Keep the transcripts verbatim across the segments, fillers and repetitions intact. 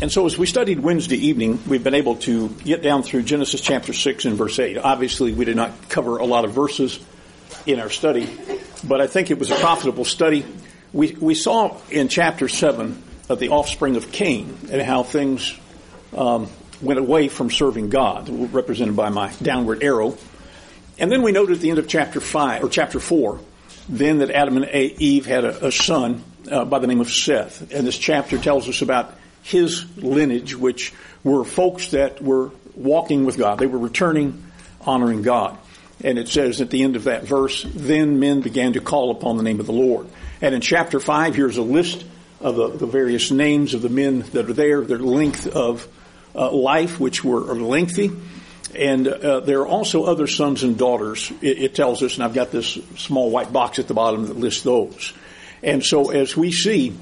And so as we studied Wednesday evening, we've been able to get down through Genesis chapter six and verse eight. Obviously, we did not cover a lot of verses in our study, but I think it was a profitable study. We we saw in chapter seven of the offspring of Cain and how things um, went away from serving God, represented by my downward arrow. And then we noted at the end of chapter five, or chapter four, then that Adam and Eve had a, a son uh, by the name of Seth. And this chapter tells us about his lineage, which were folks that were walking with God. They were returning, honoring God. And it says at the end of that verse, then men began to call upon the name of the Lord. And in chapter five, here's a list of the, the various names of the men that are there, their length of uh, life, which were lengthy. And uh, there are also other sons and daughters, it, it tells us, and I've got this small white box at the bottom that lists those. And so as we see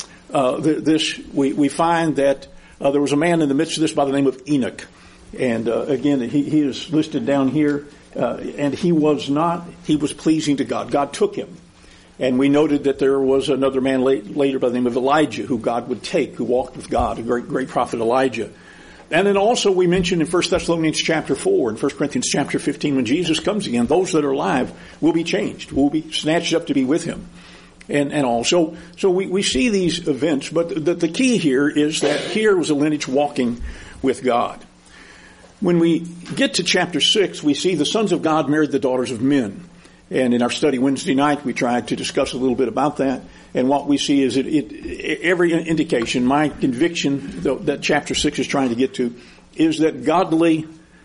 uh, th- this, we, we find that uh, there was a man in the midst of this by the name of Enoch. And uh, again, he, he is listed down here. Uh, and he was not, he was pleasing to God. God took him. And we noted that there was another man late, later by the name of Elijah who God would take, who walked with God, a great, great prophet Elijah. And then also we mentioned in First Thessalonians chapter four and First Corinthians chapter fifteen, when Jesus comes again, those that are alive will be changed, will be snatched up to be with him. And, and all. So, so we, we see these events, but the, the key here is that here was a lineage walking with God. When we get to chapter six, we see the sons of God married the daughters of men. And in our study Wednesday night, we tried to discuss a little bit about that. And what we see is it, it every indication, my conviction that chapter six is trying to get to, is that godly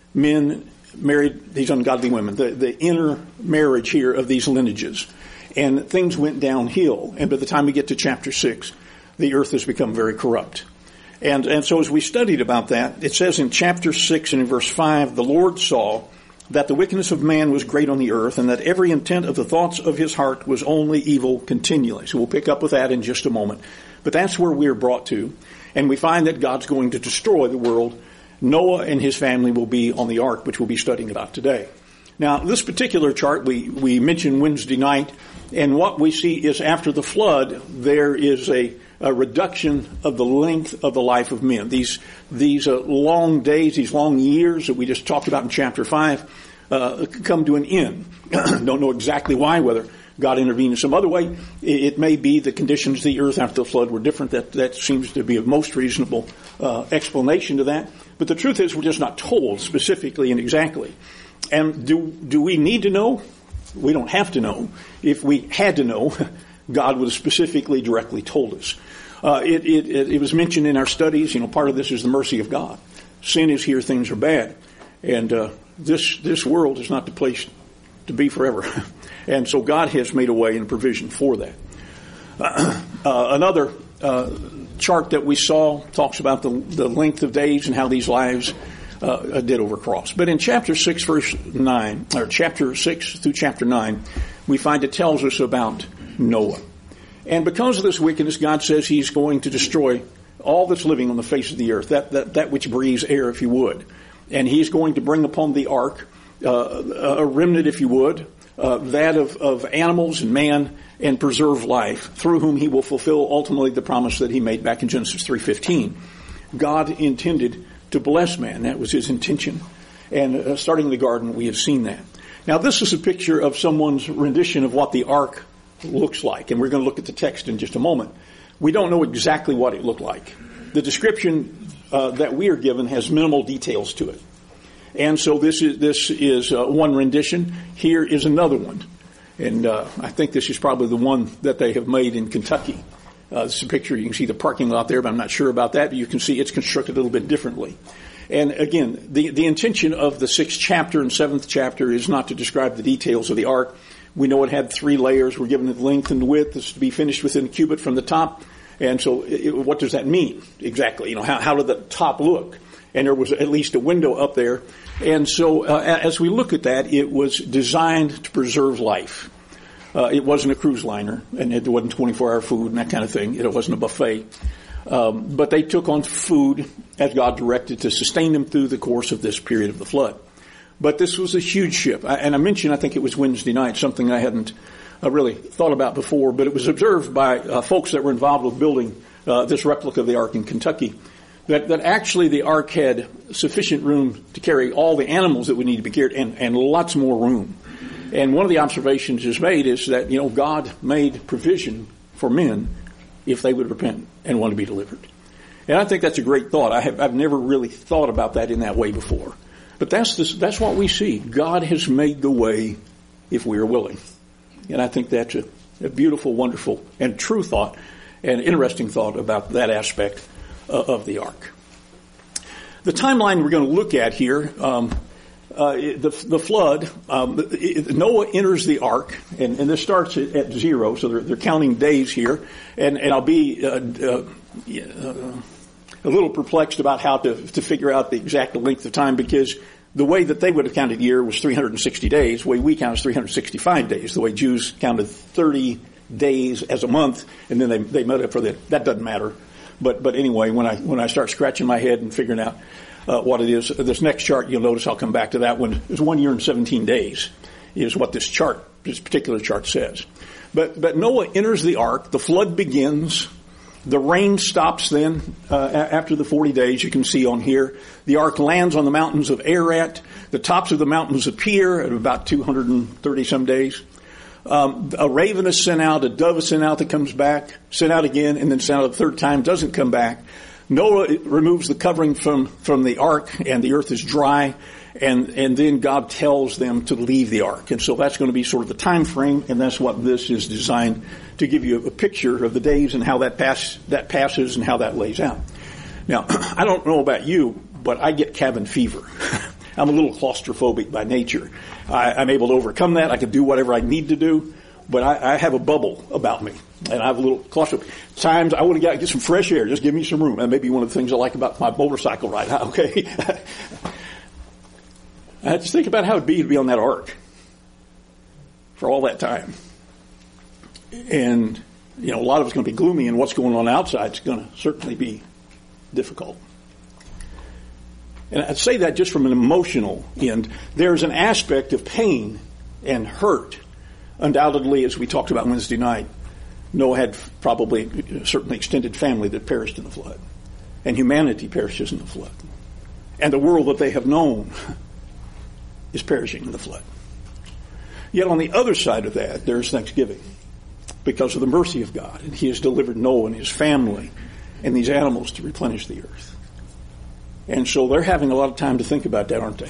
men married these ungodly women, the, the inner marriage here of these lineages. And things went downhill. And by the time we get to chapter six, the earth has become very corrupt. And, and so as we studied about that, it says in chapter six and in verse five, the Lord saw that the wickedness of man was great on the earth, and that every intent of the thoughts of his heart was only evil continually. So we'll pick up with that in just a moment. But that's where we're brought to. And we find that God's going to destroy the world. Noah and his family will be on the ark, which we'll be studying about today. Now, this particular chart we, we mentioned Wednesday night, and what we see is after the flood, there is a, a reduction of the length of the life of men. These these uh, long days, these long years that we just talked about in chapter five, uh, come to an end. Don't know exactly why, whether God intervened in some other way. It, it may be the conditions of the earth after the flood were different. That, that seems to be a most reasonable uh, explanation to that. But the truth is we're just not told specifically and exactly. And do do we need to know? We don't have to know. If we had to know, God would have specifically, directly told us. Uh, it, it, it was mentioned in our studies, you know, part of this is the mercy of God. Sin is here, things are bad. And uh, this this world is not the place to be forever. And so God has made a way and provision for that. Uh, uh, another uh, chart that we saw talks about the, the length of days and how these lives Uh, did overcross. But in chapter six, verse nine, or chapter six through chapter nine, we find it tells us about Noah. And because of this wickedness, God says he's going to destroy all that's living on the face of the earth, that, that, that which breathes air, if you would. And he's going to bring upon the ark uh, a remnant, if you would, uh, that of, of animals and man, and preserve life, through whom he will fulfill ultimately the promise that he made back in Genesis three fifteen. God intended to bless man. That was his intention. And uh, starting in the garden, we have seen that. Now, this is a picture of someone's rendition of what the ark looks like. And we're going to look at the text in just a moment. We don't know exactly what it looked like. The description uh, that we are given has minimal details to it. And so this is, this is uh, one rendition. Here is another one. And uh, I think this is probably the one that they have made in Kentucky. Uh, this is a picture. You can see the parking lot there, but I'm not sure about that. But you can see it's constructed a little bit differently. And again, the, the intention of the sixth chapter and seventh chapter is not to describe the details of the ark. We know it had three layers. We're given the length and width. It's to be finished within a cubit from the top. And so it, what does that mean exactly? You know, how, how did the top look? And there was at least a window up there. And so uh, as we look at that, it was designed to preserve life. Uh, it wasn't a cruise liner, and it wasn't twenty-four hour food and that kind of thing. It wasn't a buffet. Um, but they took on food as God directed to sustain them through the course of this period of the flood. But this was a huge ship. I, and I mentioned, I think it was Wednesday night, something I hadn't uh, really thought about before, but it was observed by uh, folks that were involved with building uh, this replica of the ark in Kentucky, that, that actually the ark had sufficient room to carry all the animals that would need to be carried and, and lots more room. And one of the observations is made is that, you know, God made provision for men if they would repent and want to be delivered. And I think that's a great thought. I have, I've never really thought about that in that way before. But that's this, that's what we see. God has made the way if we are willing. And I think that's a, a beautiful, wonderful, and true thought, and interesting thought about that aspect uh, of the ark. The timeline we're going to look at here, um, uh, the, the flood, um, Noah enters the ark, and, and this starts at, at zero, so they're, they're counting days here, and, and I'll be uh, uh, uh, a little perplexed about how to, to figure out the exact length of time, because the way that they would have counted year was three hundred sixty days. The way we count is three hundred sixty-five days. The way Jews counted thirty days as a month, and then they they made it for the, that doesn't matter. But but anyway, when I when I start scratching my head and figuring out uh, what it is, this next chart, you'll notice I'll come back to that one. It's one year and seventeen days is what this chart, this particular chart says. But but Noah enters the ark. The flood begins. The rain stops then uh, after the forty days. You can see on here. The ark lands on the mountains of Ararat. The tops of the mountains appear at about two hundred thirty some days. Um, a raven is sent out, a dove is sent out that comes back, sent out again, and then sent out a third time, doesn't come back. Noah removes the covering from, from the ark, and the earth is dry, and, and then God tells them to leave the ark. And so that's going to be sort of the time frame, and that's what this is designed to give you a picture of the days and how that pass, that passes and how that lays out. Now, I don't know about you, but I get cabin fever. I'm a little claustrophobic by nature. I, I'm able to overcome that. I can do whatever I need to do, but I, I have a bubble about me, and I have a little claustrophobic. Times I want to get some fresh air. Just give me some room. That may be one of the things I like about my motorcycle ride. Okay. I just think about how it'd be to be on that ark for all that time. And, you know, a lot of it's going to be gloomy, and what's going on outside is going to certainly be difficult. And I'd say that just from an emotional end. There's an aspect of pain and hurt. Undoubtedly, as we talked about Wednesday night, Noah had probably a certainly extended family that perished in the flood. And humanity perishes in the flood. And the world that they have known is perishing in the flood. Yet on the other side of that, there's thanksgiving because of the mercy of God. And He has delivered Noah and his family and these animals to replenish the earth. And so they're having a lot of time to think about that, aren't they?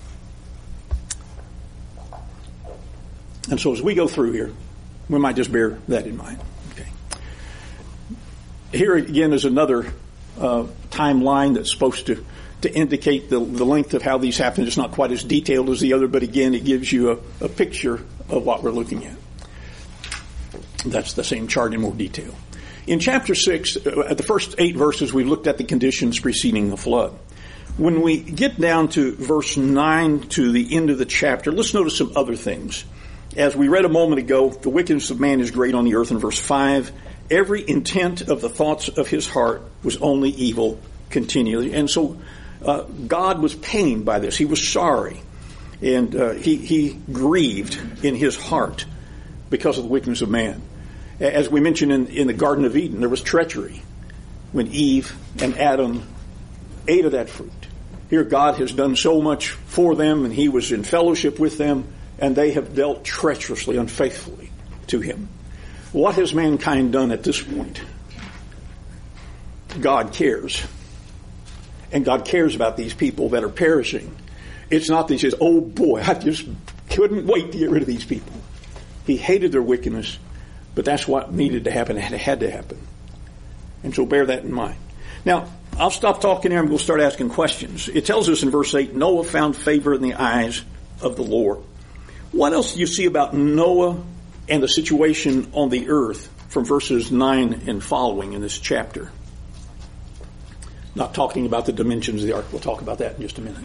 And so as we go through here, we might just bear that in mind. Okay. Here again is another uh, timeline that's supposed to, to indicate the, the length of how these happen. It's not quite as detailed as the other, but again, it gives you a, a picture of what we're looking at. That's the same chart in more detail. In chapter six, at the first eight verses, we looked at the conditions preceding the flood. When we get down to verse nine to the end of the chapter, let's notice some other things. As we read a moment ago, the wickedness of man is great on the earth in verse five. Every intent of the thoughts of his heart was only evil continually. And so uh, God was pained by this. He was sorry. And uh, he, he grieved in his heart because of the wickedness of man. As we mentioned in, in the Garden of Eden, there was treachery when Eve and Adam ate of that fruit. Here God has done so much for them, and He was in fellowship with them, and they have dealt treacherously, unfaithfully to Him. What has mankind done at this point? God cares. And God cares about these people that are perishing. It's not that He says, oh boy, I just couldn't wait to get rid of these people. He hated their wickedness. But that's what needed to happen. It had to happen. And so bear that in mind. Now, I'll stop talking here and we'll start asking questions. It tells us in verse eight, Noah found favor in the eyes of the Lord. What else do you see about Noah and the situation on the earth from verses nine and following in this chapter? Not talking about the dimensions of the ark. We'll talk about that in just a minute.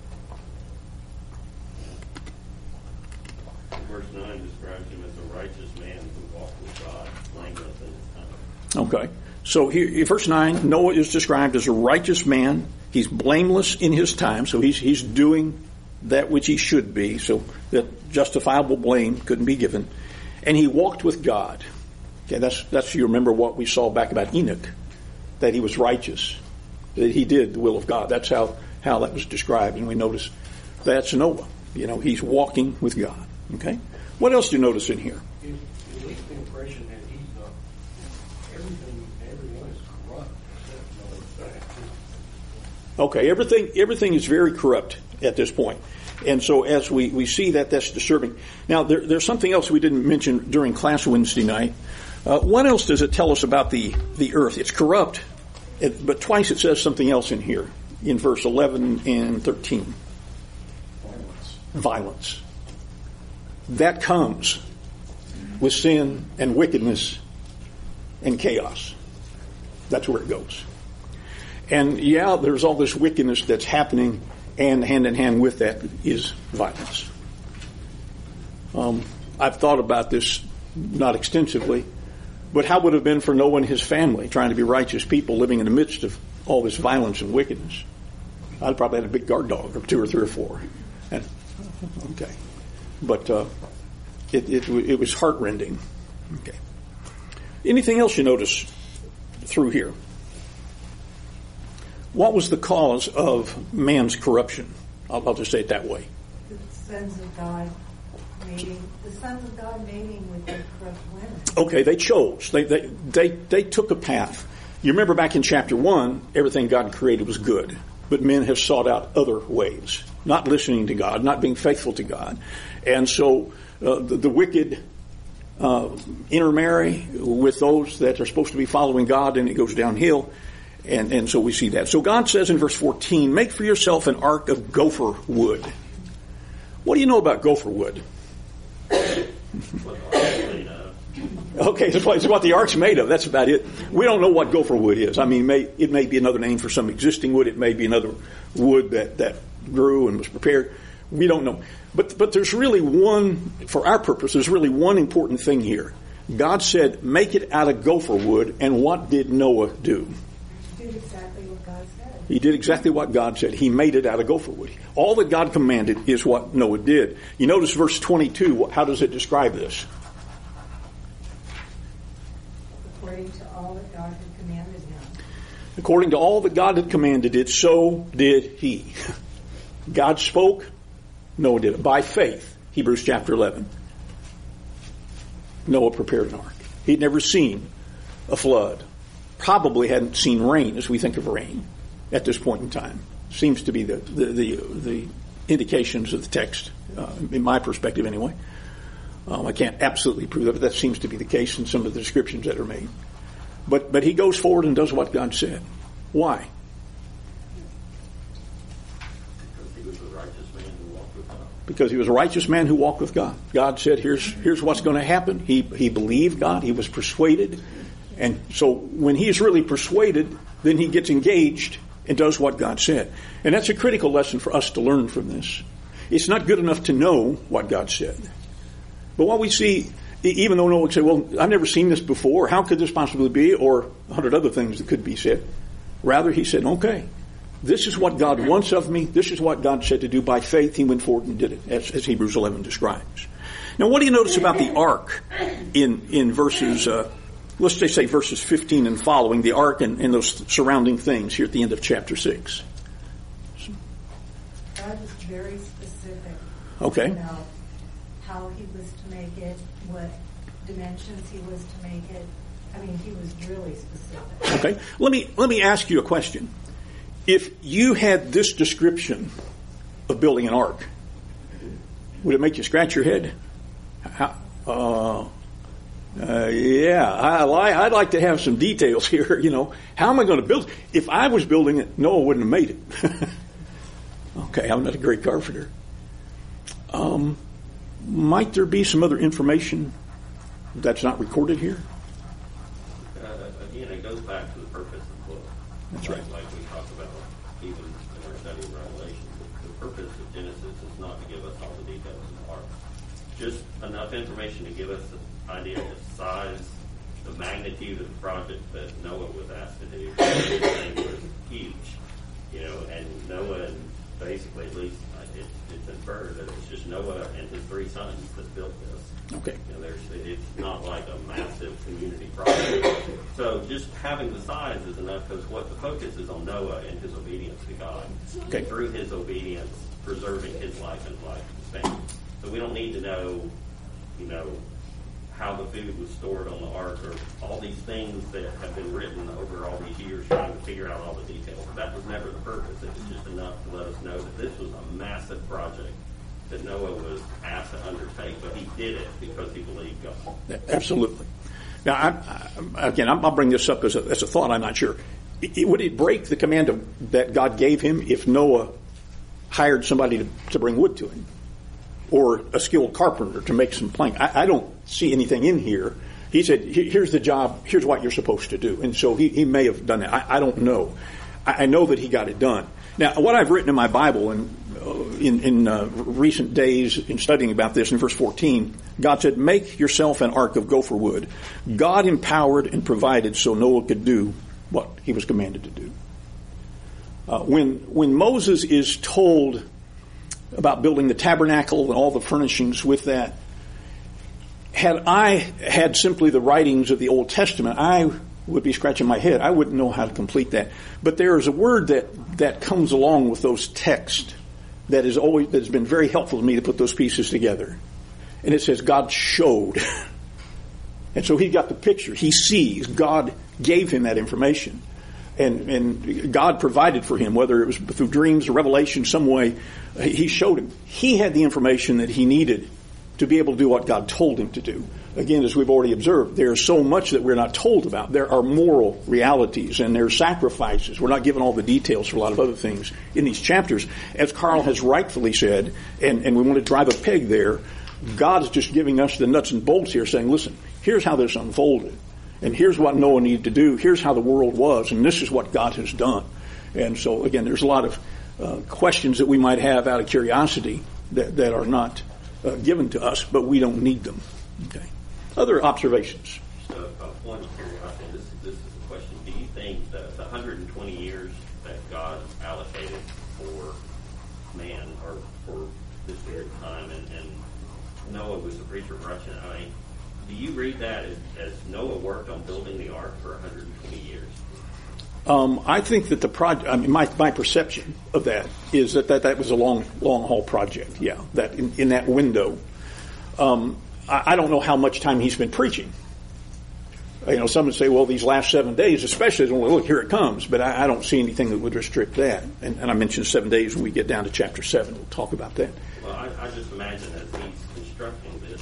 Verse nine describes him as a righteous man who walked with God, blameless in his time. Okay. So here, verse nine, Noah is described as a righteous man. He's blameless in his time, so he's he's doing that which he should be, so that justifiable blame couldn't be given. And he walked with God. Okay, that's that's you remember what we saw back about Enoch, that he was righteous. that he did the will of God. That's how, how that was described. And we notice that's Noah. You know, he's walking with God. Okay? What else do you notice in here? It, it leaves the impression that he's uh, everything, everyone is corrupt except Noah. Okay, everything everything is very corrupt at this point. And so as we, we see that, that's disturbing. Now, there, there's something else we didn't mention during class Wednesday night. Uh, what else does it tell us about the, the earth? It's corrupt, it, but twice it says something else in here, in verse eleven and thirteen. Violence. Violence. That comes with sin and wickedness and chaos. That's where it goes. And yeah, there's all this wickedness that's happening, and hand in hand with that is violence. Um, I've thought about this not extensively, but how would it have been for Noah and his family trying to be righteous people living in the midst of all this violence and wickedness? I'd probably had a big guard dog, or two or three or four. And, okay. But uh, it, it, it was heartrending. Okay. Anything else you notice through here? What was the cause of man's corruption? I'll, I'll just say it that way. The sons of God mating, the sons of God mating with the corrupt women. Okay, they chose. They, they they they took a path. You remember back in chapter one, everything God created was good, but men have sought out other ways, not listening to God, not being faithful to God, and so uh, the, the wicked uh, intermarry with those that are supposed to be following God, and it goes downhill. And, and so we see that. So God says in verse fourteen, make for yourself an ark of gopher wood. What do you know about gopher wood? Okay, that's what, that's what the ark's made of. That's about it. We don't know what gopher wood is. I mean, may, it may be another name for some existing wood. It may be another wood that, that grew and was prepared. We don't know. But, but there's really one, for our purpose, there's really one important thing here. God said, make it out of gopher wood. And what did Noah do? He did exactly what God said. He did exactly what God said. He made it out of gopher wood. All that God commanded is what Noah did. You notice verse twenty-two. How does it describe this? According to all that God had commanded him. According to all that God had commanded it, so did he. God spoke, Noah did it. By faith, Hebrews chapter eleven. Noah prepared an ark. He'd never seen a flood. Probably hadn't seen rain as we think of rain at this point in time. Seems to be the the the, the indications of the text, uh, in my perspective anyway. Um, I can't absolutely prove that, but that seems to be the case in some of the descriptions that are made. But but he goes forward and does what God said. Why? Because he was a righteous man who walked with God. Because he was a righteous man who walked with God. God said, here's here's what's going to happen. He he believed God. He was persuaded. And so when he is really persuaded, then he gets engaged and does what God said. And that's a critical lesson for us to learn from this. It's not good enough to know what God said. But what we see, even though Noah would say, well, I've never seen this before, how could this possibly be? Or a hundred other things that could be said. Rather, he said, okay, this is what God wants of me. This is what God said to do. By faith, he went forward and did it, as, as Hebrews eleven describes. Now, what do you notice about the ark in, in verses... Uh, Let's just say verses fifteen and following, the ark and, and those surrounding things here at the end of chapter six. God was very specific Okay. about how he was to make it, what dimensions he was to make it. I mean, he was really specific. Okay. Let me let me ask you a question. If you had this description of building an ark, would it make you scratch your head? How, uh, Uh, yeah, I, I'd like to have some details here. You know, how am I going to build? If I was building it, Noah wouldn't have made it. Okay, I'm not a great carpenter. Um, might there be some other information that's not recorded here? Uh, again, it goes back to the purpose of the book. That's like, right. Like we talked about even in our study of Revelation. The, the purpose of Genesis is not to give us all the details of the ark. Just enough information to give us the idea of the size, the magnitude of the project that Noah was asked to do. This thing was huge, you know, and Noah, and basically, at least it, it's inferred that it's just Noah and his three sons that built this. Okay. You know, there's, it's not like a massive community project. So just having the size is enough because what the focus is on Noah and his obedience to God. Okay. And through his obedience, preserving his life and life of his family. So we don't need to know, you know, how the food was stored on the ark or all these things that have been written over all these years trying to figure out all the details. That was never the purpose. It was just enough to let us know that this was a massive project that Noah was asked to undertake, but he did it because he believed God. Yeah, absolutely. Now, I, I, again, I'll bring this up as a, as a thought. I'm not sure. It, would it break the command of, that God gave him if Noah hired somebody to, to bring wood to him, or a skilled carpenter to make some plank? I, I don't see anything in here. He said, "Here's the job. Here's what you're supposed to do." And so he, he may have done that. I, I don't know. I, I know that he got it done. Now, what I've written in my Bible and in, in uh, recent days in studying about this, in verse fourteen, God said, "Make yourself an ark of gopher wood." God empowered and provided so Noah could do what he was commanded to do. Uh, when when Moses is told about building the tabernacle and all the furnishings with that, had I had simply the writings of the Old Testament, I would be scratching my head. I wouldn't know how to complete that. But there is a word that, that comes along with those texts that is always that has been very helpful to me to put those pieces together. And it says God showed. And so he got the picture. He sees. God gave him that information. And, and God provided for him, whether it was through dreams or revelation, some way, he showed him. He had the information that he needed to be able to do what God told him to do. Again, as we've already observed, there's so much that we're not told about. There are moral realities and there are sacrifices. We're not given all the details for a lot of other things in these chapters. As Carl has rightfully said, and, and we want to drive a peg there, God is just giving us the nuts and bolts here, saying, listen, here's how this unfolded. And here's what Noah needed to do. Here's how the world was. And this is what God has done. And so, again, there's a lot of uh, questions that we might have out of curiosity that, that are not uh, given to us, but we don't need them. Okay. Other observations? So, uh, one curiosity, this, this is a question. Do you think that the one hundred twenty years that God allocated for man, or for this period of time, and, and Noah was a preacher of Russian, I mean, do you read that as, as Noah worked on building the ark for one hundred twenty years? Um, I think that the project, I mean, my, my perception of that is that, that that was a long, long haul project. Yeah, that in, in that window. Um, I, I don't know how much time he's been preaching. You know, some would say, well, these last seven days, especially, well, look, here it comes. But I, I don't see anything that would restrict that. And, and I mentioned seven days when we get down to chapter seven. We'll talk about that. Well, I, I just imagine as he's constructing this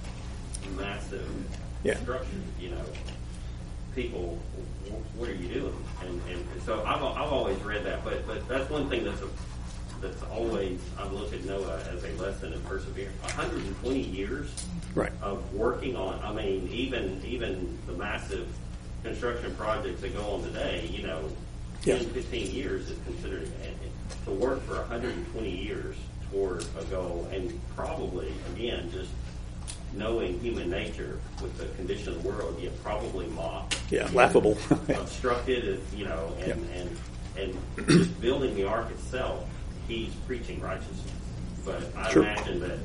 massive yeah. structure, you know, people, what are you doing? And, and so I've, I've always read that, but but that's one thing that's a, that's always, I've looked at Noah as a lesson in perseverance. one hundred twenty years right. of working on, I mean, even even the massive construction projects that go on today, you know, yes. ten, fifteen years is considered, to work for one hundred twenty years toward a goal, and probably, again, just knowing human nature with the condition of the world, you probably mock. Yeah, laughable. Obstructed, you know, and, yeah. and and just building the ark itself, he's preaching righteousness. But I sure. imagine that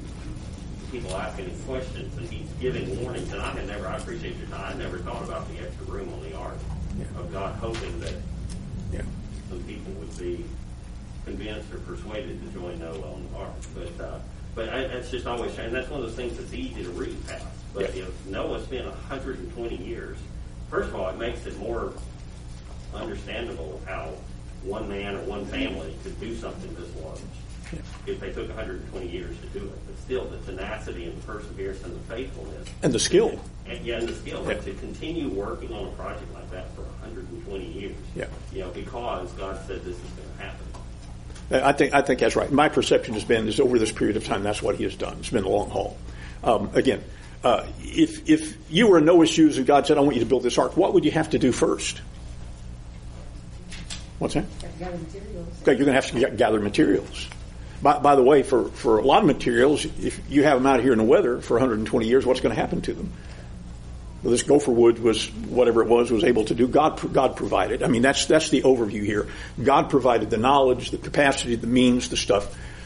people asking him questions and he's giving warnings, and I had never, I appreciate your time, I never thought about the extra room on the ark, yeah. of God hoping that yeah. some people would be convinced or persuaded to join Noah on the ark. But uh, But I, that's just always, and that's one of those things that's easy to read past. But yeah. if Noah spent one hundred twenty years, first of all, it makes it more understandable how one man or one family could do something this large yeah. if they took one hundred twenty years to do it. But still, the tenacity and the perseverance and the faithfulness. And the skill. And, and yeah, and the skill. Yeah. To continue working on a project like that for one hundred twenty years. Yeah. You know, because God said this is going to happen. I think I think that's right. My perception has been is over this period of time, that's what he has done. It's been a long haul. Um, again, uh, if if you were in Noah's shoes and God said, "I want you to build this ark," what would you have to do first? What's that? Gather materials. Okay, you're going to have to gather materials. By, by the way, for, for a lot of materials, if you have them out here in the weather for one hundred twenty years, what's going to happen to them? Well, this gopher wood was, whatever it was, was able to do. God, God provided. I mean, that's, that's the overview here. God provided the knowledge, the capacity, the means, the stuff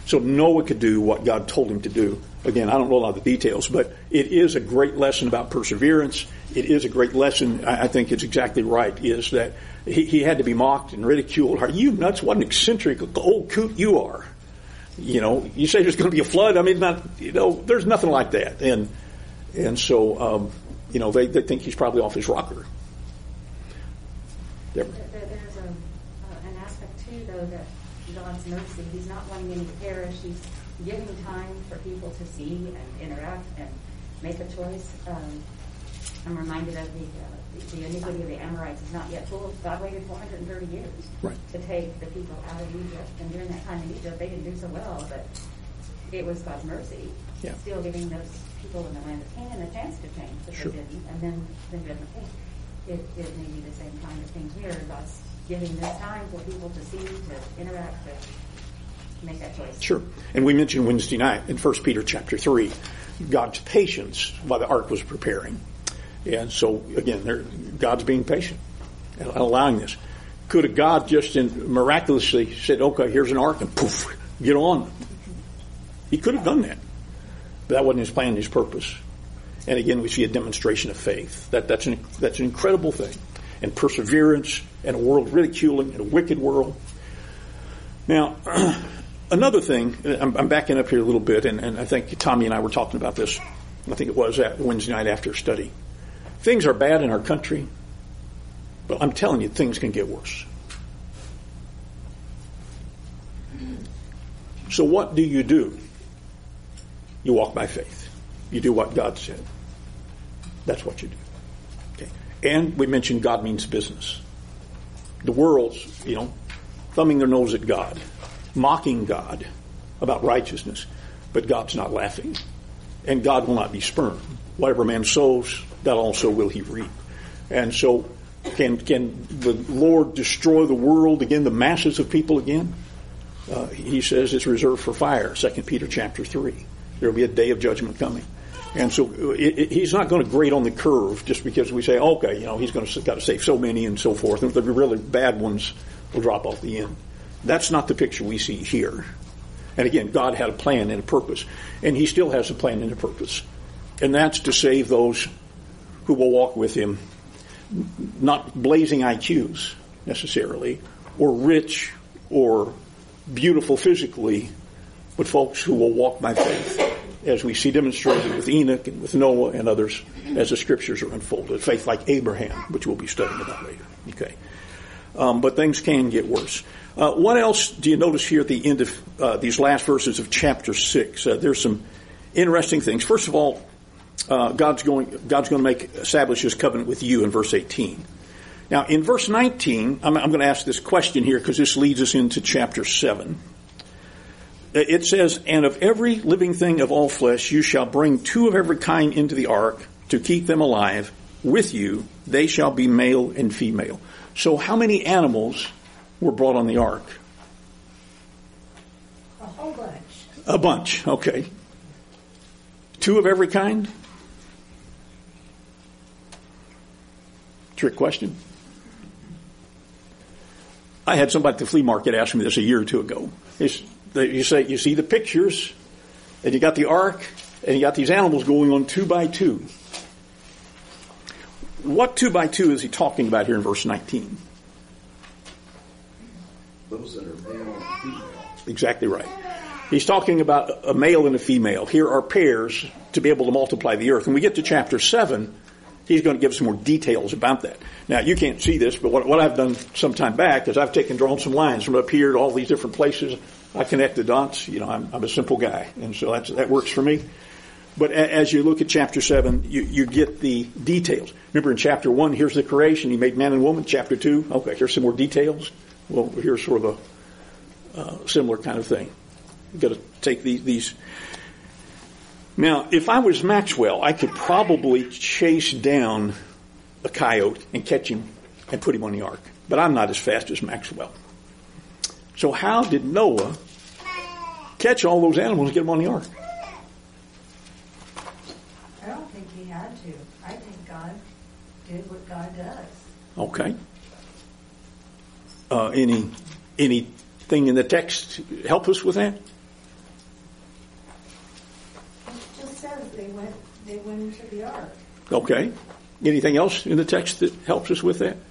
So Noah could do what God told him to do. Again, I don't know a lot of the details, but it is a great lesson about perseverance. It is a great lesson. I think it's exactly right, is that he, he had to be mocked and ridiculed. Are you nuts? What an eccentric old coot you are. You know, you say there's going to be a flood. I mean, not, you know, there's nothing like that. And and so, um, you know, they, they think he's probably off his rocker. Deborah. There's a, uh, an aspect, too, though, that God's mercy, he's not wanting any to perish. He's giving time for people to see and interact and make a choice. Um, I'm reminded of the, uh, the, the iniquity of the Amorites is not yet full. God waited four hundred thirty years right. to take the people out of Egypt. And during that time in Egypt, they didn't do so well, but it was God's mercy yeah. still giving those people in the land of Canaan a chance to change, but sure. they didn't. And then the judgment came. It, it may be the same kind of things here. God's giving this time for people to see, to interact, to make that choice. Sure. And we mentioned Wednesday night in First Peter chapter three, God's patience while the ark was preparing. And so, again, there, God's being patient and allowing this. Could a God just in, miraculously said, okay, here's an ark, and poof, get on? He could have done that. But that wasn't his plan, his purpose. And again, we see a demonstration of faith. That, that's, an, that's an incredible thing. And perseverance, and a world ridiculing, and a wicked world. Now, another thing, I'm, I'm backing up here a little bit, and, and I think Tommy and I were talking about this, I think it was at Wednesday night after study. Things are bad in our country, but I'm telling you, things can get worse. So what do you do? You walk by faith. You do what God said. That's what you do. Okay. And we mentioned God means business. The world's, you know, thumbing their nose at God, mocking God about righteousness, but God's not laughing. And God will not be spurned. Whatever man sows, that also will he reap. And so, can can the Lord destroy the world again, the masses of people again? Uh, he says it's reserved for fire, Second Peter chapter three. There will be a day of judgment coming. And so it, it, he's not going to grade on the curve just because we say, okay, you know, he's going to got to save so many and so forth. And the really bad ones will drop off the end. That's not the picture we see here. And again, God had a plan and a purpose. And he still has a plan and a purpose. And that's to save those who will walk with him, not blazing I Qs necessarily, or rich or beautiful physically, but folks who will walk by faith, as we see demonstrated with Enoch and with Noah and others as the scriptures are unfolded. Faith like Abraham, which we'll be studying about later. Okay, um, but things can get worse. Uh, what else do you notice here at the end of uh, these last verses of chapter six? Uh, there's some interesting things. First of all, uh, God's going God's going to make establish His covenant with you in verse eighteen. Now, in verse nineteen, I'm, I'm going to ask this question here because this leads us into chapter seven. It says, "And of every living thing of all flesh you shall bring two of every kind into the ark to keep them alive with you. They shall be male and female." So how many animals were brought on the ark? A whole bunch. A bunch, okay. Two of every kind? Trick question. I had somebody at the flea market ask me this a year or two ago. It's, you say, you see the pictures, and you got the ark, and you got these animals going on two by two. What two by two is he talking about here in verse nineteen? Those that are male and female. Exactly right. He's talking about a male and a female. Here are pairs to be able to multiply the earth. When we get to chapter seven, he's going to give some more details about that. Now, you can't see this, but what, what I've done some time back is I've taken, drawn some lines from up here to all these different places. I connect the dots. You know, I'm, I'm a simple guy, and so that's, that works for me. But a, as you look at chapter seven, you, you get the details. Remember in chapter one, here's the creation. He made man and woman. Chapter two, okay, here's some more details. Well, here's sort of a uh, similar kind of thing. You've got to take these, these. Now, if I was Maxwell, I could probably chase down a coyote and catch him and put him on the ark. But I'm not as fast as Maxwell. So how did Noah catch all those animals and get them on the ark? I don't think he had to. I think God did what God does. Okay. Uh, any anything in the text help us with that? they went, they went into the ark. Okay. Anything else in the text that helps us with that?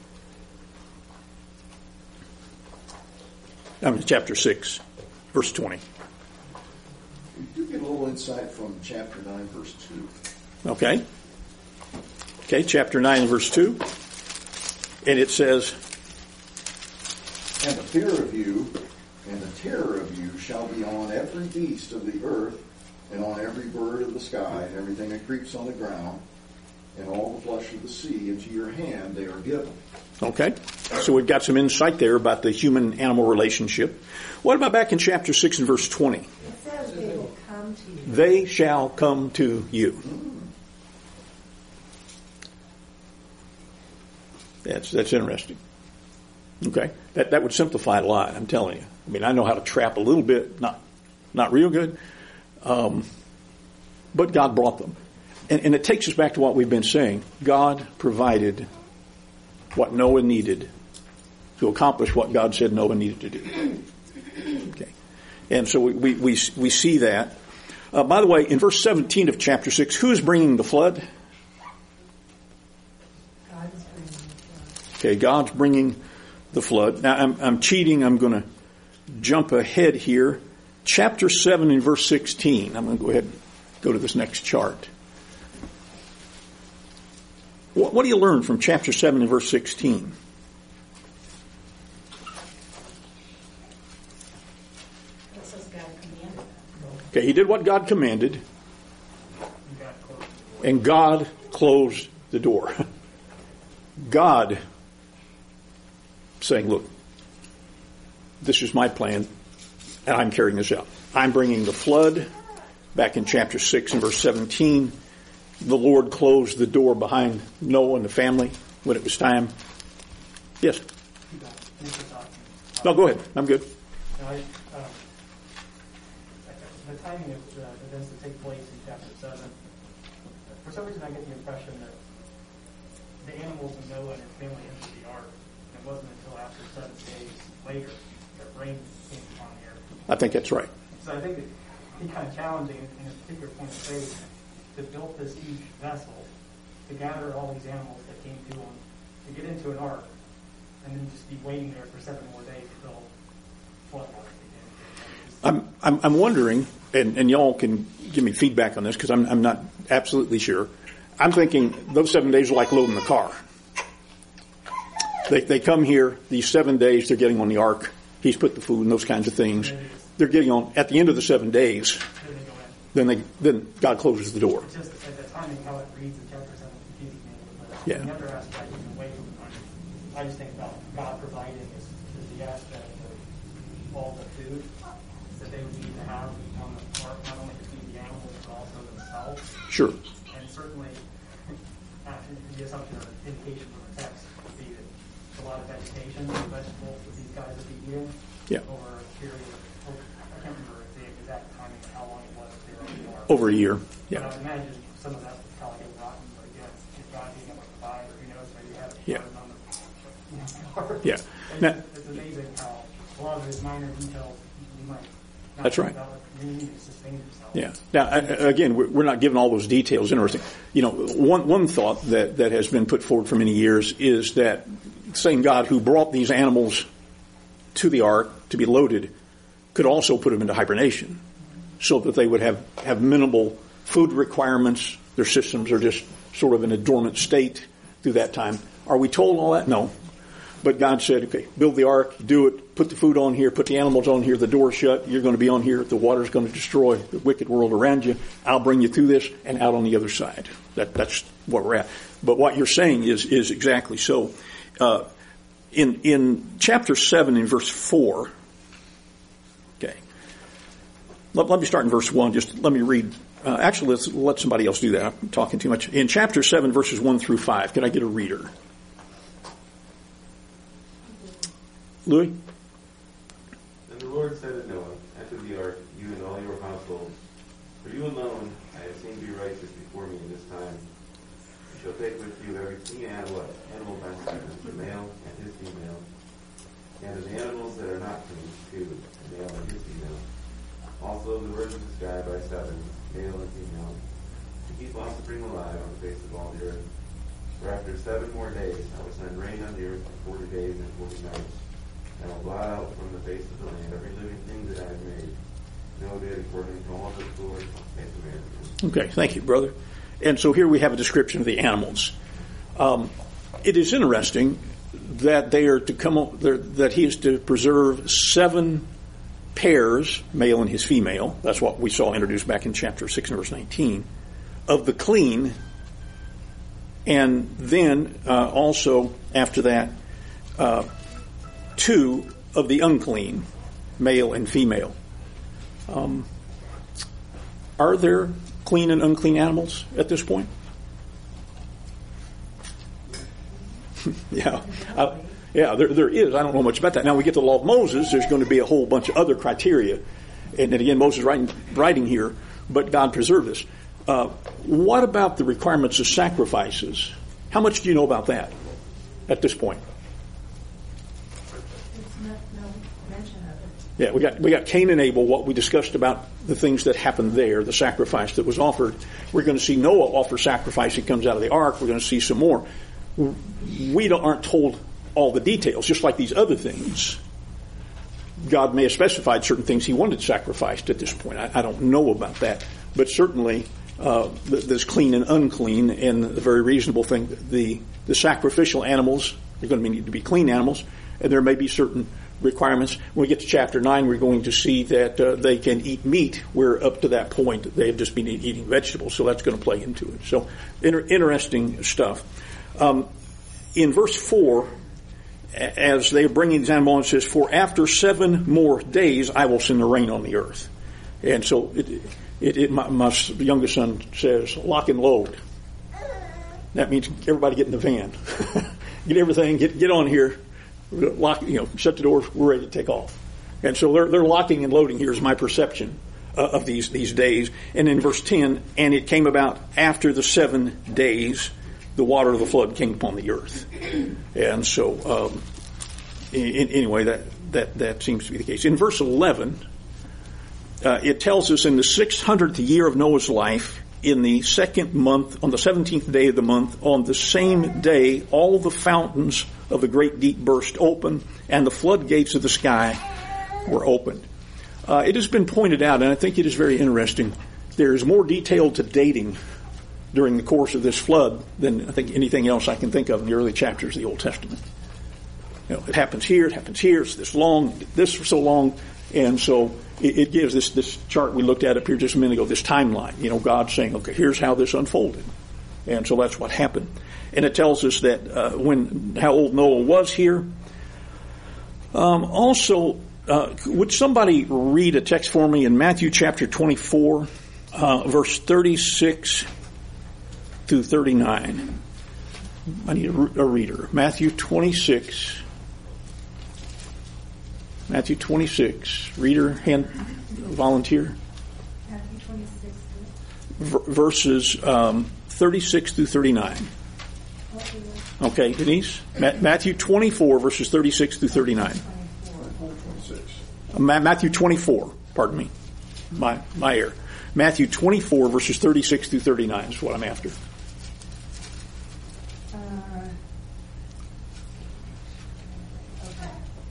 I'm in chapter six, verse twenty. We do get a little insight from chapter nine, verse two. Okay. Okay, chapter nine, verse two. And it says, And the fear of you and the terror of you shall be on every beast of the earth, and on every bird of the sky, and everything that creeps on the ground, and all the flesh of the sea. Into your hand they are given. okay. So we've got some insight there about the human-animal relationship. What about back in chapter six and verse twenty? It says they will come to you. They shall come to you. That's that's interesting. Okay, that that would simplify it a lot. I'm telling you. I mean, I know how to trap a little bit, not not real good, um, but God brought them, and, and it takes us back to what we've been saying. God provided what Noah needed to accomplish what God said Noah needed to do. Okay, and so we we we, we see that. Uh, by the way, in verse seventeen of chapter six, who is bringing the flood? God is bringing the flood. Okay, God's bringing the flood. Now, I'm, I'm cheating. I'm going to jump ahead here. Chapter seven and verse sixteen. I'm going to go ahead and go to this next chart. What, what do you learn from chapter seven and verse sixteen? It says God commanded them. Okay, he did what God commanded, and God closed the door. God saying, look, this is my plan, and I'm carrying this out. I'm bringing the flood. Back in chapter six and verse seventeen, the Lord closed the door behind Noah and the family when it was time. Yes? No, go ahead. I'm good. No, I, um, the timing of the events that take place in chapter seven, for some reason I get the impression that the animals and Noah and his family entered the ark, and it wasn't until after seven days later that rain came upon the earth. I think that's right. So I think it'd be kind of challenging in a particular point of faith to build this huge vessel, to gather all these animals that came to them, to get into an ark, and then just be waiting there for seven more days until floodwaters begin. I'm, I'm, I'm wondering, and, and y'all can give me feedback on this because I'm, I'm not absolutely sure. I'm thinking those seven days are like loading the car. They, they come here, these seven days, they're getting on the ark. He's put the food and those kinds of things. They're getting on, at the end of the seven days, then they, then God closes the door. It's just at the timing how it reads in chapter seven confuses me a little bit. Yeah. The other aspect is away from the country. I just think about God providing is, is the aspect of all the food that they would need to have on the ark, not only to feed the animals but also themselves. Sure. And certainly, uh, the assumption or indication from the text would be that a lot of vegetation or vegetables that these guys would be eating Yeah. over a period of, I can't remember the exact timing of how long it was they were on the ark. Over a year. But Yeah. I would imagine some of that would probably get rotten, but again, if God being able to provide, or who knows, maybe have it Yeah. on the, you know, the ark. Yeah. It's, Now- it's amazing how a lot of these minor details you might not That's think right. about, but you need to sustain yourself. Yeah. Now, I- again, we're we're not given all those details. Interesting. You know, one one thought that, that has been put forward for many years is that the same God who brought these animals to the ark to be loaded could also put them into hibernation so that they would have, have minimal food requirements. Their systems are just sort of in a dormant state through that time. Are we told all that? No. But God said, okay, build the ark, do it, put the food on here, put the animals on here, the door's shut, you're going to be on here, the water's going to destroy the wicked world around you. I'll bring you through this and out on the other side. That, that's where we're at. But what you're saying is, is exactly so. Uh, in, in chapter seven in verse four, okay, let, let me start in verse one, just let me read. Uh, actually, let's let somebody else do that. I'm talking too much. In chapter seven, verses one through five, can I get a reader? Louis? And the Lord said to Noah, enter the ark, you and all your households. For you alone I have seen be righteous before me in this time. You shall take with you every clean animal, animal by seven, the male and his female, and of the animals that are not clean, two, the male and his female. Also the birds of the sky by seven, male and female, to keep offspring alive on the face of all the earth. For after seven more days I will send rain on the earth for forty days and forty nights. And I will blot out from the face of the land every living thing that I have made. No did according to all the Lord has commanded. Okay, thank you, brother. And so here we have a description of the animals. Um, it is interesting that they are to come up, that he is to preserve seven pairs, male and his female. That's what we saw introduced back in chapter six and verse nineteen, of the clean. And then uh, also after that, uh, two of the unclean, male and female. Um, are there clean and unclean animals at this point? yeah, uh, yeah, there, there is. I don't know much about that. Now we get to the law of Moses. There's going to be a whole bunch of other criteria, and, and again, Moses writing writing here, but God preserved this. Uh, what about the requirements of sacrifices? How much do you know about that at this point? There's no, no mention of it. Yeah, we got we got Cain and Abel. What we discussed about the things that happened there, the sacrifice that was offered. We're going to see Noah offer sacrifice. He comes out of the ark. We're going to see some more. We don't, aren't told all the details, just like these other things. God may have specified certain things he wanted sacrificed at this point. I, I don't know about that, but certainly uh, there's clean and unclean, and the very reasonable thing, the the sacrificial animals are going to need to be clean animals, and there may be certain requirements. When we get to chapter nine, we're going to see that uh, they can eat meat, where up to that point they have just been eating vegetables, so that's going to play into it. So inter- interesting stuff. Um, in verse four, as they are bringing these animals, it says, "For after seven more days I will send the rain on the earth." And so it, it, it, my, my youngest son says, "Lock and load." That means everybody get in the van. Get everything, get get on here, lock, you know, shut the doors, we're ready to take off. And so they're, they're locking and loading here is my perception uh, of these, these days. And in verse ten, "And it came about after the seven days, the water of the flood came upon the earth." And so, um, in, anyway, that, that, that seems to be the case. In verse eleven, uh, it tells us in the six hundredth year of Noah's life, in the second month, on the seventeenth day of the month, on the same day, all the fountains of the great deep burst open, and the floodgates of the sky were opened. Uh, it has been pointed out, and I think it is very interesting, there is more detail to dating during the course of this flood than I think anything else I can think of in the early chapters of the Old Testament. You know, it happens here, it happens here, it's this long, this for so long, and so it, it gives this, this chart we looked at up here just a minute ago, this timeline. You know, God saying, okay, here's how this unfolded. And so that's what happened. And it tells us that uh, when how old Noah was here. Um, also, uh, would somebody read a text for me in Matthew chapter twenty-four, uh, verse thirty-six through thirty-nine? I need a, a reader. Matthew twenty-six. Matthew twenty-six. Reader, hand, volunteer. Matthew twenty-six. V- verses um, thirty-six through thirty-nine. Okay, Denise? Ma- Matthew twenty-four, verses thirty-six through thirty-nine. Uh, Ma- Matthew twenty-four, pardon me. My, my error. Matthew twenty-four, verses thirty-six through thirty-nine is what I'm after. Uh, okay.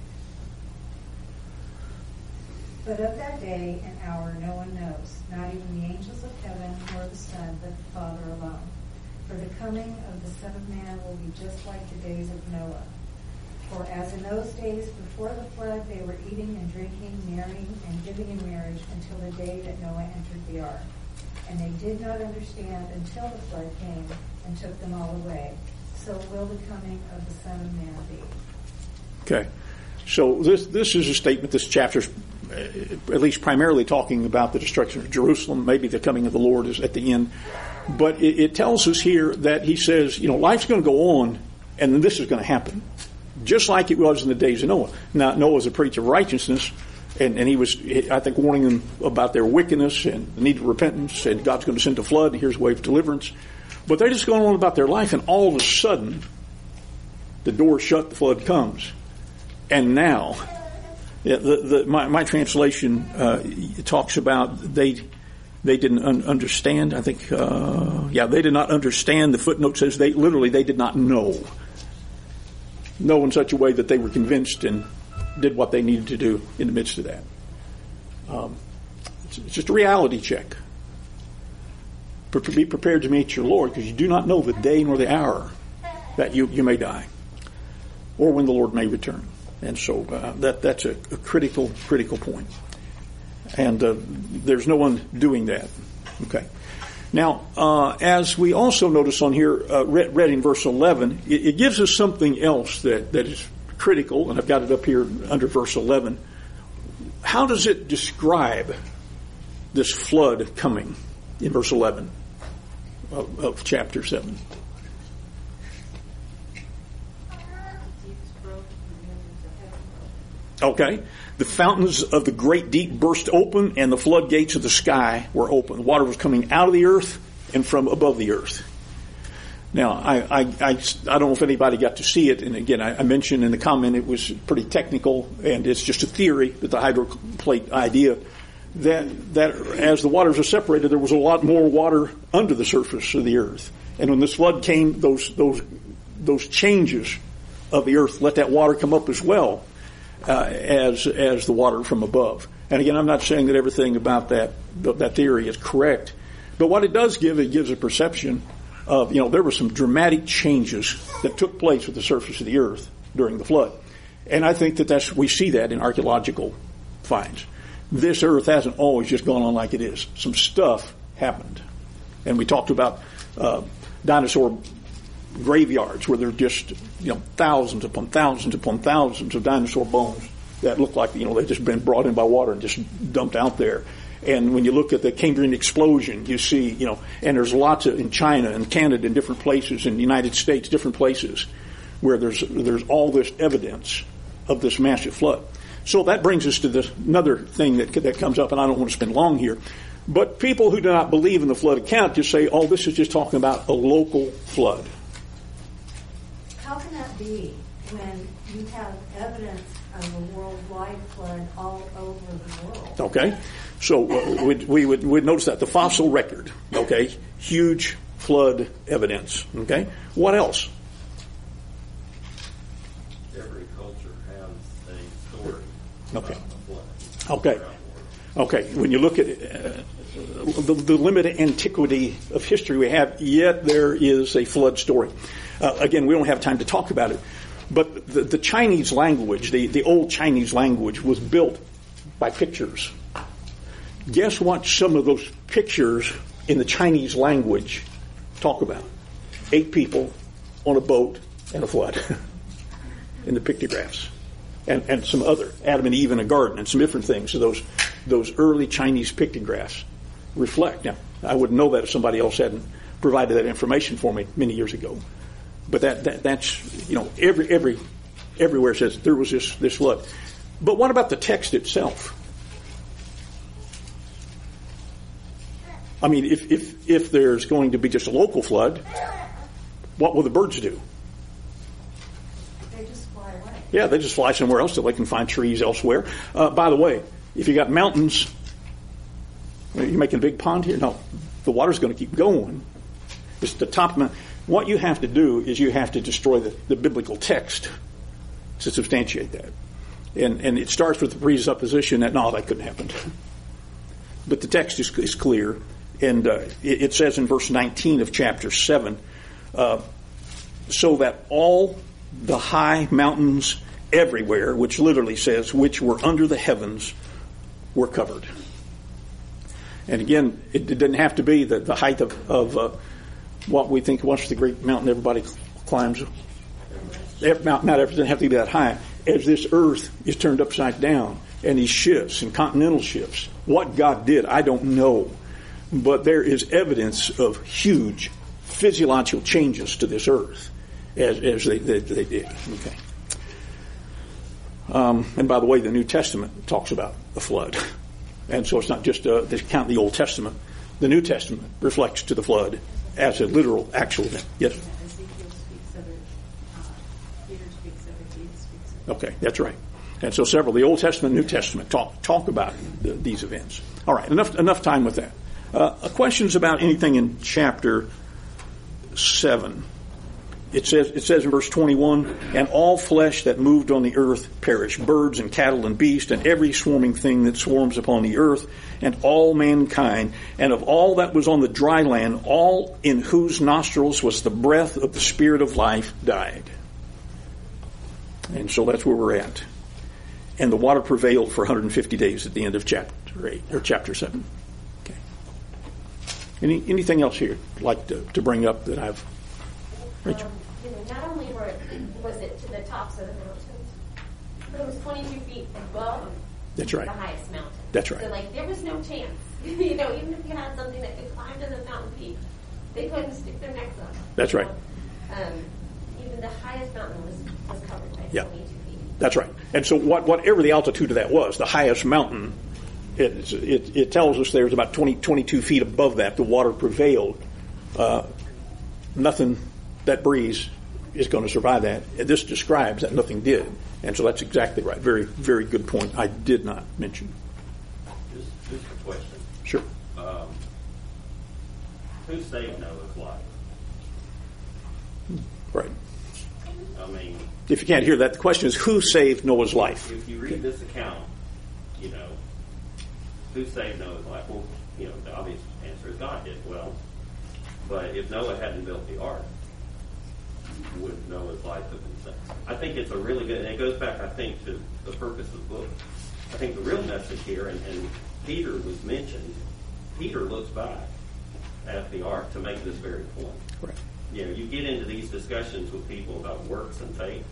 But of that day and hour no one knows, not even the angels of heaven nor the Son, but the Father alone. For the coming of the Son of Man will be just like the days of Noah. For as in those days before the flood, they were eating and drinking, marrying and giving in marriage until the day that Noah entered the ark. And they did not understand until the flood came and took them all away. So will the coming of the Son of Man be. Okay. So this this is a statement, this chapter is at least primarily talking about the destruction of Jerusalem. Maybe the coming of the Lord is at the end. But it, it tells us here that he says, you know, life's going to go on, and then this is going to happen. Just like it was in the days of Noah. Now, Noah was a preacher of righteousness, and, and he was, I think, warning them about their wickedness and the need of repentance, and God's going to send a flood, here's a way of deliverance. But they're just going on about their life, and all of a sudden, the door's shut, the flood comes. And now, the, the, my, my translation uh, talks about they They didn't un- understand. I think, uh, yeah, they did not understand. The footnote says they literally they did not know. Know in such a way that they were convinced and did what they needed to do in the midst of that. Um, it's, it's just a reality check. Be prepared to meet your Lord, because you do not know the day nor the hour that you, you may die, or when the Lord may return. And so uh, that that's a, a critical, critical point. And uh, there's no one doing that. Okay. Now, uh, as we also notice on here, uh, read, read in verse eleven, it, it gives us something else that, that is critical, and I've got it up here under verse eleven. How does it describe this flood coming in verse eleven of, of chapter seven? Okay. The fountains of the great deep burst open, and the floodgates of the sky were open. The water was coming out of the earth and from above the earth. Now, I, I, I, I don't know if anybody got to see it, and again, I, I mentioned in the comment it was pretty technical, and it's just a theory, that the hydroplate idea, that, that as the waters are separated, there was a lot more water under the surface of the earth. And when this flood came, those, those, those changes of the earth let that water come up as well. Uh, as as the water from above. And again, I'm not saying that everything about that that theory is correct, but what it does give, it gives a perception of, you know, there were some dramatic changes that took place with the surface of the earth during the flood. And I think that that's, we see that in archaeological finds. This earth hasn't always just gone on like it is. Some stuff happened. And we talked about uh, dinosaur graveyards where there are just, you know, thousands upon thousands upon thousands of dinosaur bones that look like, you know, they've just been brought in by water and just dumped out there. And when you look at the Cambrian explosion, you see, you know, and there's lots of, in China and Canada and different places, in the United States, different places where there's there's all this evidence of this massive flood. So that brings us to this another thing that that comes up, and I don't want to spend long here. But people who do not believe in the flood account just say, oh, this is just talking about a local flood. How can that be when you have evidence of a worldwide flood all over the world? Okay, so uh, we, we would we'd notice that the fossil record. Okay, huge flood evidence. Okay, what else? Every culture has a story Okay. about the flood. Okay, okay. When you look at uh, the, the limited antiquity of history we have, yet there is a flood story. Uh, again, we don't have time to talk about it, but the, the Chinese language, the, the old Chinese language, was built by pictures. Guess what some of those pictures in the Chinese language talk about? Eight people on a boat and a flood in the pictographs. And, and some other, Adam and Eve in a garden, and some different things. So those, those early Chinese pictographs reflect. Now, I wouldn't know that if somebody else hadn't provided that information for me many years ago. But that, that that's, you know, every every everywhere says there was this, this flood. But what about the text itself? I mean, if, if if there's going to be just a local flood, what will the birds do? They just fly away. Yeah, they just fly somewhere else so they can find trees elsewhere. Uh, by the way, if you got mountains, are you making a big pond here? No, the water's going to keep going. It's the top mountain. What you have to do is you have to destroy the, the biblical text to substantiate that. And and it starts with the presupposition that, no, that couldn't happen. But the text is, is clear. And uh, it, it says in verse nineteen of chapter seven, uh, so that all the high mountains everywhere, which literally says, which were under the heavens, were covered. And again, it, it didn't have to be the, the height of, of uh, what we think, what's the great mountain everybody climbs? Mount, Mount Everest doesn't have to be that high. As this earth is turned upside down, and these shifts and continental shifts, what God did, I don't know. But there is evidence of huge physiological changes to this earth as, as they, they, they did. Okay. Um, and by the way, the New Testament talks about the flood. And so it's not just uh, the account of the Old Testament. The New Testament reflects to the flood as a literal, actual event. Yes? Ezekiel speaks of it. Uh, Peter speaks of it. Jesus speaks of it. Okay, that's right. And so several, the Old Testament and New Testament talk talk about the, these events. All right, enough enough time with that. Uh, questions about anything in chapter seven? It says, it says in verse twenty-one, and all flesh that moved on the earth perished, birds and cattle and beasts, and every swarming thing that swarms upon the earth, and all mankind, and of all that was on the dry land, all in whose nostrils was the breath of the Spirit of life died. And so that's where we're at. And the water prevailed for one hundred fifty days at the end of chapter eight, or chapter seven. Okay. Any, anything else here you'd like to, to bring up that I've... Rachel? Um, you know, not only were it, was it to the tops of the mountains, but it was twenty-two feet above That's right. the highest mountain. That's right. So, like, there was no chance. you know, even if you had something that could climb to the mountain peak, they couldn't stick their necks up. That's right. Um, even the highest mountain was, was covered by Yeah. twenty-two feet. That's right. And so what, whatever the altitude of that was, the highest mountain, it, it, it tells us there's about twenty, twenty-two feet above that, the water prevailed. Uh, nothing that breeze is going to survive that. And this describes that nothing did. And so that's exactly right. Very, very good point. I did not mention. Just, just a question. Sure. Um, who saved Noah's life? Right. I mean, If you can't hear that, the question is, who saved Noah's life? if you read this account, you know, who saved Noah's life? Well, you know, the obvious answer is God did. Well, but if Noah hadn't built the ark, would Noah's life have been saved? I think it's a really good, and it goes back, I think, to the purpose of the book. I think the real message here, and, and Peter was mentioned, Peter looks back at the ark to make this very point. Right. You know, you get into these discussions with people about works and faith,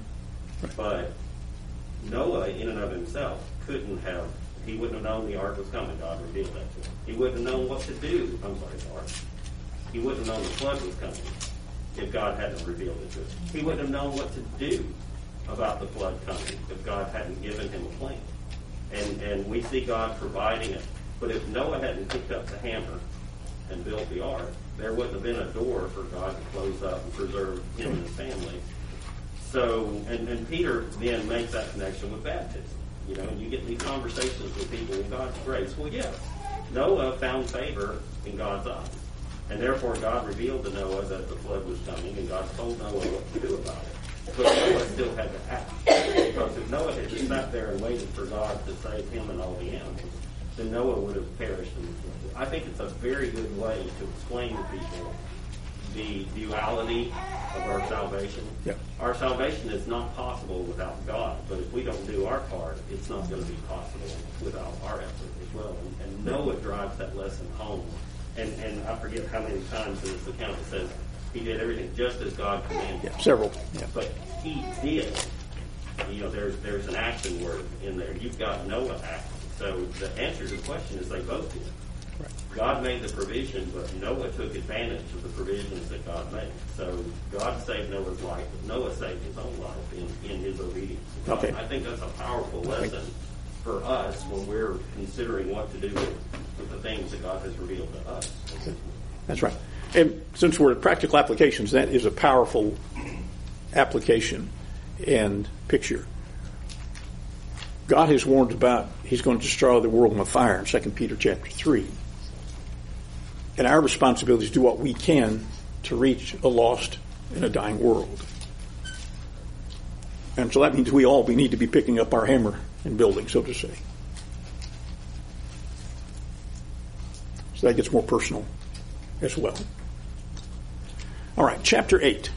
but Noah, in and of himself, couldn't have, he wouldn't have known the ark was coming. God revealed that to him. He wouldn't have known what to do. I'm sorry, the ark. He wouldn't have known the flood was coming if God hadn't revealed it to him. He wouldn't have known what to do about the flood coming if God hadn't given him a plan. And and we see God providing it. But if Noah hadn't picked up the hammer and built the ark, there wouldn't have been a door for God to close up and preserve him and his family. So, and, and Peter then makes that connection with baptism. You know, and you get these conversations with people in God's grace. Well, yes, Noah found favor in God's eyes. And therefore God revealed to Noah that the flood was coming, and God told Noah what to do about it. But Noah still had to act. Because if Noah had just sat there and waited for God to save him and all the animals, then Noah would have perished in the flood. I think it's a very good way to explain to people the duality of our salvation. Yeah. Our salvation is not possible without God, but if we don't do our part, it's not going to be possible without our effort as well. And, and Noah drives that lesson home. And, and I forget how many times in this account it says he did everything just as God commanded. Yeah, several. Yeah. But he did. You know, there's there's an action word in there. You've got Noah acting. So the answer to the question is they both did. Right. God made the provision, but Noah took advantage of the provisions that God made. So God saved Noah's life, but Noah saved his own life in, in his obedience. Okay. I think that's a powerful lesson for us when we're considering what to do with, with the things that God has revealed to us. That's right. And since we're at practical applications, that is a powerful application and picture. God has warned about he's going to destroy the world with fire in Second Peter chapter three. And our responsibility is to do what we can to reach a lost and a dying world. And so that means we all we need to be picking up our hammer and building, so to say. So that gets more personal as well. All right, chapter eight.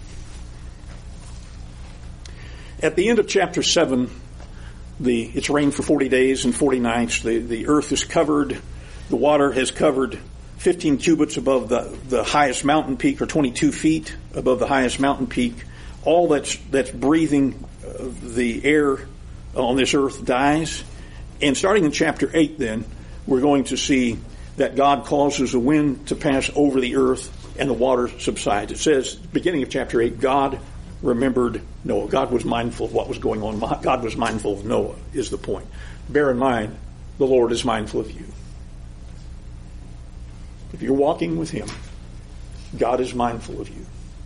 At the end of chapter seven, the it's rained for forty days and forty nights. The, the earth is covered. The water has covered fifteen cubits above the, the highest mountain peak, or twenty-two feet above the highest mountain peak. All that's that's breathing uh, the air on this earth dies. And starting in chapter eight, then, we're going to see that God causes a wind to pass over the earth and the water subsides. It says, beginning of chapter eight, God remembered Noah. God was mindful of what was going on. God was mindful of Noah, is the point. Bear in mind, the Lord is mindful of you. If you're walking with Him, God is mindful of you.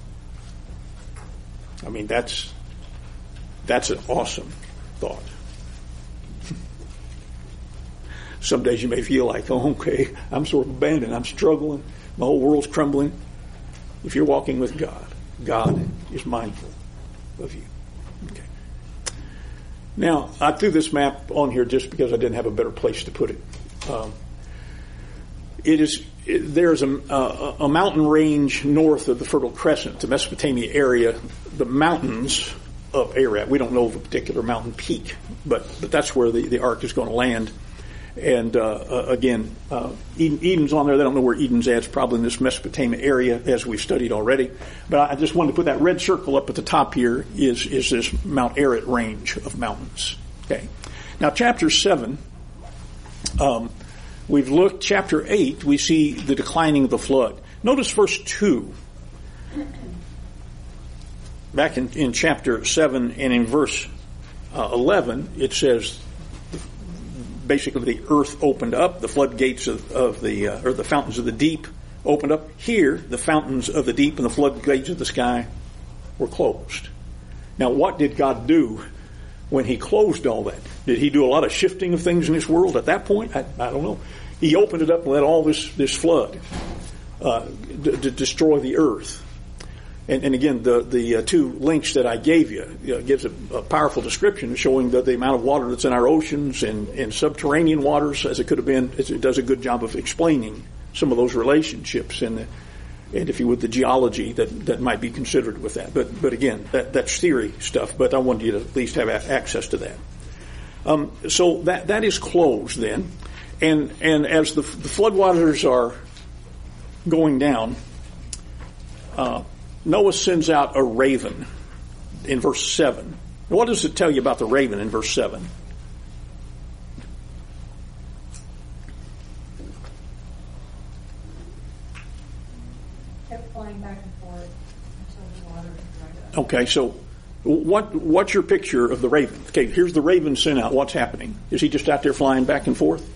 I mean, that's that's an awesome thought. Some days you may feel like, oh, okay, I'm sort of abandoned. I'm struggling. My whole world's crumbling. If you're walking with God, God is mindful of you. Okay. Now, I threw this map on here just because I didn't have a better place to put it. Um, it is it, there's a, a, a mountain range north of the Fertile Crescent, the Mesopotamia area, the mountains of Ararat. We don't know of a particular mountain peak, but but that's where the, the ark is going to land. And uh, uh, again, uh, Eden, Eden's on there. They don't know where Eden's at. It's probably in this Mesopotamia area, as we've studied already. But I just wanted to put that red circle up at the top here is is this Mount Ararat range of mountains. Okay. Now, chapter seven, um, we've looked. Chapter eight, we see the declining of the flood. Notice verse two. Back in, in chapter seven and in verse uh, eleven, it says, basically the earth opened up, the floodgates of, of the, uh, or the fountains of the deep opened up. Here, the fountains of the deep and the floodgates of the sky were closed. Now, what did God do when he closed all that? Did he do a lot of shifting of things in this world at that point? I, I don't know. He opened it up and let all this, this flood uh, d- d- destroy the earth. And, and again, the the uh, two links that I gave you, you know, gives a, a powerful description showing the, the amount of water that's in our oceans and, and subterranean waters, as it could have been. It does a good job of explaining some of those relationships and, the, and if you would, the geology that, that might be considered with that. But but again, that, that's theory stuff. But I wanted you to at least have a- access to that. Um, so that that is closed then, and and as the, the floodwaters are going down. Uh, Noah sends out a raven in verse seven. What does it tell you about the raven in verse seven? Kept flying back and forth until the water dried up. Okay, so what what's your picture of the raven? Okay, here's the raven sent out. What's happening? Is he just out there flying back and forth?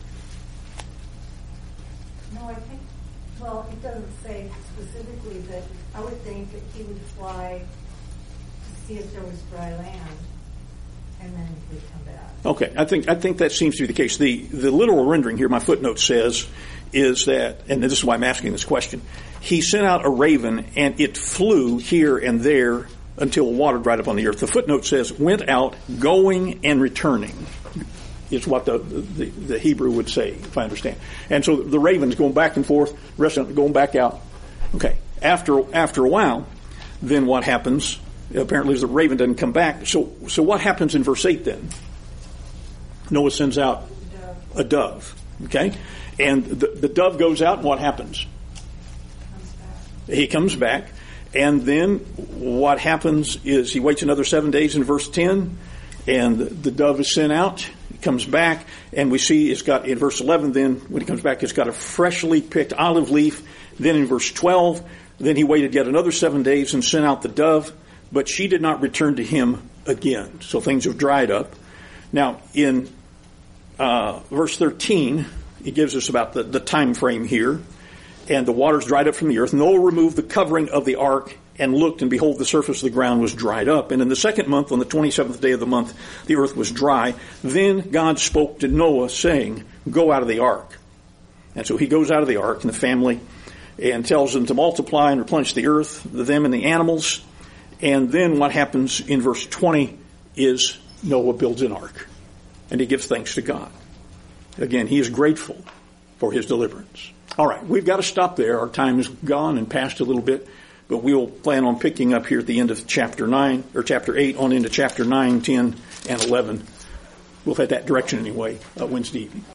No, I think, well, it doesn't say specifically, but I would think that he would fly to see if there was dry land, and then he would come back. Okay, I think I think that seems to be the case. The the literal rendering here, my footnote says, is that, and this is why I'm asking this question, he sent out a raven and it flew here and there until water dried up on the earth. The footnote says, went out, going and returning, is what the, the, the Hebrew would say, if I understand. And so the raven's going back and forth, the rest of it going back out. Okay. After after a while, then what happens? Apparently, the raven doesn't come back. So so what happens in verse eight then? Noah sends out a dove. Okay, and the, the dove goes out, and what happens? Comes back. He comes back, and then what happens is he waits another seven days in verse ten, and the, the dove is sent out. He comes back, and we see it's got in verse eleven. Then when he comes back, it's got a freshly picked olive leaf. Then in verse twelve. Then he waited yet another seven days and sent out the dove, but she did not return to him again. So things have dried up. Now, in uh, verse thirteen, it gives us about the, the time frame here. And the waters dried up from the earth. Noah removed the covering of the ark and looked, and behold, the surface of the ground was dried up. And in the second month, on the twenty-seventh day of the month, the earth was dry. Then God spoke to Noah, saying, go out of the ark. And so he goes out of the ark, and the family, and tells them to multiply and replenish the earth, them and the animals. And then what happens in verse twenty is Noah builds an ark, and he gives thanks to God. Again, he is grateful for his deliverance. All right, we've got to stop there. Our time is gone and passed a little bit, but we'll plan on picking up here at the end of chapter nine, or chapter eight, on into chapter nine, ten, and eleven. We'll head that direction anyway, uh, Wednesday evening.